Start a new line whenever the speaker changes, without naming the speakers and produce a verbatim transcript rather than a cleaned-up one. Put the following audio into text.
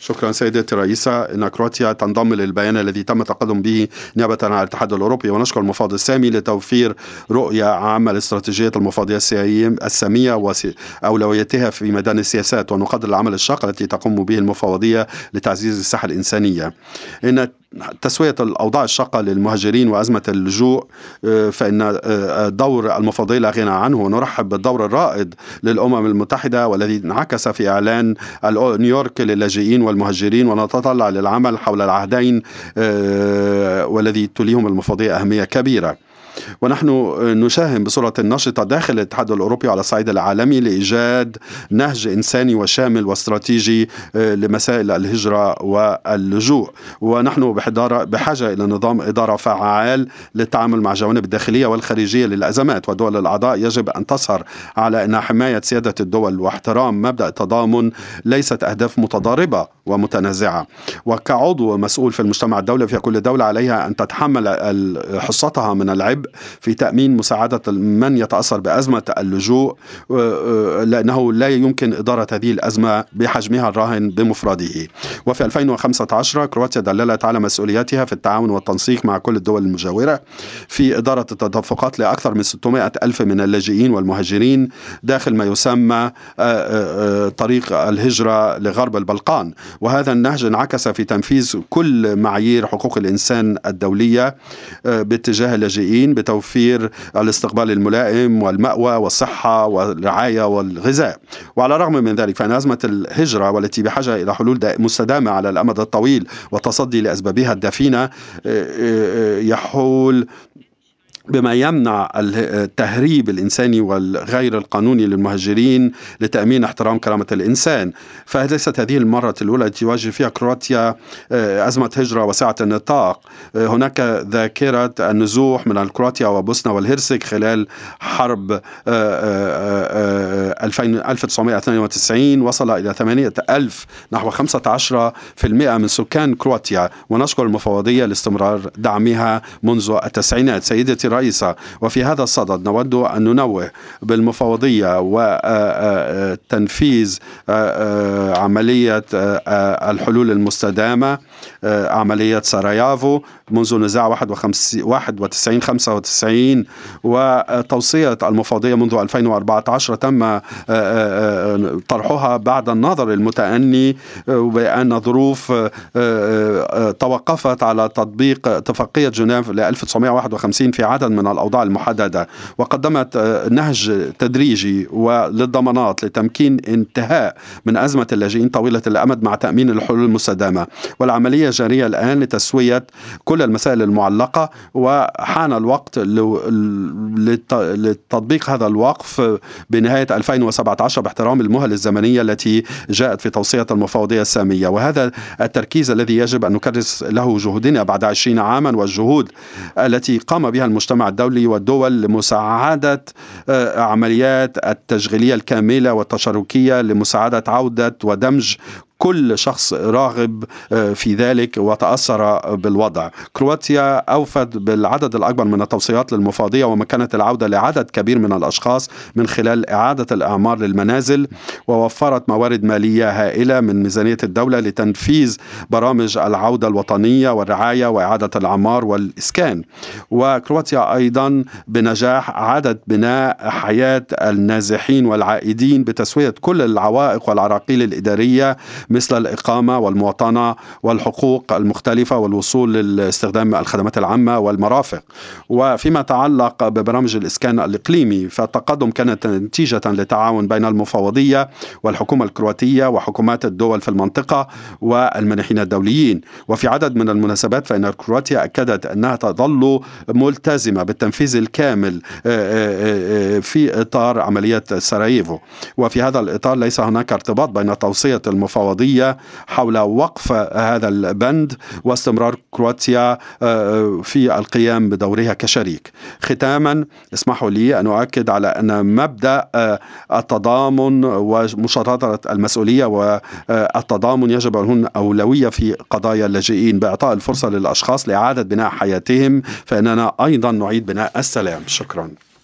شكرا سيدتي الرئيسة. إن كرواتيا تنضم للبيان الذي تم التقدم به نيابة عن الاتحاد الأوروبي، ونشكر المفاوض السامي لتوفير رؤية عامة لاستراتيجية المفوضية السامية وأولوياتها في ميدان السياسات، ونقدر العمل الشاق التي تقوم به المفوضية لتعزيز الساحة الإنسانية. إن تسوية الأوضاع الشاقة للمهاجرين وأزمة اللجوء فإن دور المفوضية لا غنى عنه، ونرحب بالدور الرائد للأمم المتحدة والذي انعكس في إعلان نيويورك للاجئين والمهاجرين، ونتطلع للعمل حول العهدين والذي تليهم المفوضية أهمية كبيرة. ونحن نساهم بصورة نشطة داخل الاتحاد الأوروبي على الصعيد العالمي لإيجاد نهج إنساني وشامل واستراتيجي لمسائل الهجرة واللجوء، ونحن بحاجة إلى نظام إدارة فعال للتعامل مع الجوانب الداخلية والخارجية للأزمات، ودول الأعضاء يجب أن تسهر على أن حماية سيادة الدول واحترام مبدأ التضامن ليست أهداف متضاربة ومتنازعة. وكعضو مسؤول في المجتمع الدولي في كل دولة عليها أن تتحمل حصتها من العبء في تأمين مساعدة من يتأثر بأزمة اللجوء، لأنه لا يمكن إدارة هذه الأزمة بحجمها الراهن بمفرده. وفي ألفين وخمسة عشر كرواتيا دللت على مسؤولياتها في التعاون والتنسيق مع كل الدول المجاورة في إدارة التدفقات لأكثر من ستمائة ألف من اللاجئين والمهاجرين داخل ما يسمى طريق الهجرة لغرب البلقان. وهذا النهج انعكس في تنفيذ كل معايير حقوق الإنسان الدولية باتجاه اللاجئين بتوفير الاستقبال الملائم والمأوى والصحة والرعاية والغذاء. وعلى الرغم من ذلك فإن أزمة الهجرة والتي بحاجة إلى حلول مستدامة على الأمد الطويل والتصدي لأسبابها الدفينة يحول بما يمنع التهريب الإنساني والغير القانوني للمهاجرين لتأمين احترام كرامة الإنسان. فليست هذه المرة الأولى التي تواجه فيها كرواتيا أزمة هجرة واسعة النطاق. هناك ذاكرة النزوح من كرواتيا وبوسنا والهرسك خلال حرب ألف وتسعمائة واثنين وتسعين وصل إلى ثمانية ألف، نحو خمسة عشر بالمئة من سكان كرواتيا، ونشكر المفوضية لاستمرار دعمها منذ التسعينات. سيدتي الرئيسة، وفي هذا الصدد نود أن ننوه بالمفوضية وتنفيذ عملية الحلول المستدامة، عملية سرايافو منذ نزاع واحد وتسعين خمسة وتسعين، وتوصية المفوضية منذ ألفين وأربعة عشر تم طرحها بعد النظر المتأني بأن ظروف توقفت على تطبيق اتفاقية جنيف ل ألف وتسعمائة وواحد وخمسين في عدد من الأوضاع المحددة، وقدمت نهج تدريجي وللضمانات لتمكين انتهاء من أزمة اللاجئين طويلة الأمد مع تأمين الحلول المستدامة. والعملية جارية الآن لتسوية كل المسائل المعلقة، وحان الوقت لتطبيق هذا الوقف بنهاية ألفين وسبعة عشر باحترام المهل الزمنية التي جاءت في توصية المفوضية السامية. وهذا التركيز الذي يجب أن نكرس له جهودنا بعد عشرين عاما، والجهود التي قام بها المجتمع الدولي والدول لمساعدة عمليات التشغيلية الكاملة والتشاركية لمساعدة عودة ودمج كل شخص راغب في ذلك وتأثر بالوضع. كرواتيا أوفت بالعدد الأكبر من التوصيات للمفوضية ومكنت العودة لعدد كبير من الأشخاص من خلال إعادة الإعمار للمنازل، ووفرت موارد مالية هائلة من ميزانية الدولة لتنفيذ برامج العودة الوطنية والرعاية وإعادة الإعمار والإسكان. وكرواتيا أيضا بنجاح عادت بناء حياة النازحين والعائدين بتسوية كل العوائق والعراقيل الإدارية مثل الإقامة والمواطنة والحقوق المختلفة والوصول لاستخدام الخدمات العامة والمرافق. وفيما يتعلق ببرامج الإسكان الإقليمي فالتقدم كانت نتيجة لتعاون بين المفوضية والحكومة الكرواتية وحكومات الدول في المنطقة والمانحين الدوليين. وفي عدد من المناسبات فإن كرواتيا أكدت أنها تظل ملتزمة بالتنفيذ الكامل في إطار عملية سراييفو. وفي هذا الإطار ليس هناك ارتباط بين توصية المفوضية حول وقف هذا البند واستمرار كرواتيا في القيام بدورها كشريك. ختاما اسمحوا لي أن أؤكد على أن مبدأ التضامن ومشاركة المسؤولية والتضامن يجب أن يكون أولوية في قضايا اللاجئين بإعطاء الفرصة للأشخاص لإعادة بناء حياتهم، فإننا أيضا نعيد بناء السلام. شكرا.